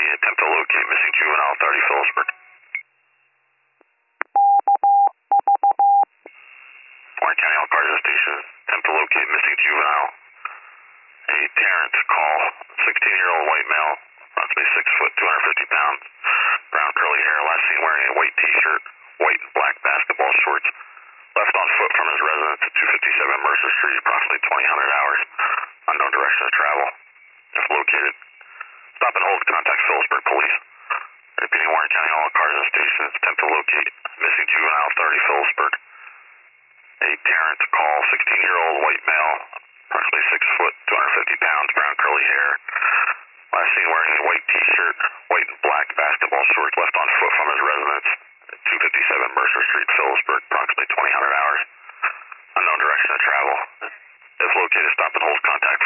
attempt to locate missing juvenile, 30 Phillipsburg. Warren County All Cars at station, attempt to locate missing juvenile. A Terrence, call, 16-year-old white male, approximately 6 foot, 250 pounds, brown curly hair, last seen wearing a white t-shirt, white and black basketball shorts, left on foot from his residence at 257 Mercer Street, approximately 2000 hours, unknown direction of travel. If located, stop and hold, contact Phillipsburg Police. Repeating, Warren County All Cars at station, attempt to locate missing juvenile, 30 Phillipsburg. A Terrence, call, 16-year-old white male, approximately 6 foot, 250 pounds, brown curly hair, last seen wearing a white t-shirt, white and black basketball shorts, left on foot from his residence at 257 Mercer Street, Phillipsburg, approximately 2000 hours, unknown direction of travel. If located, stop and hold, contact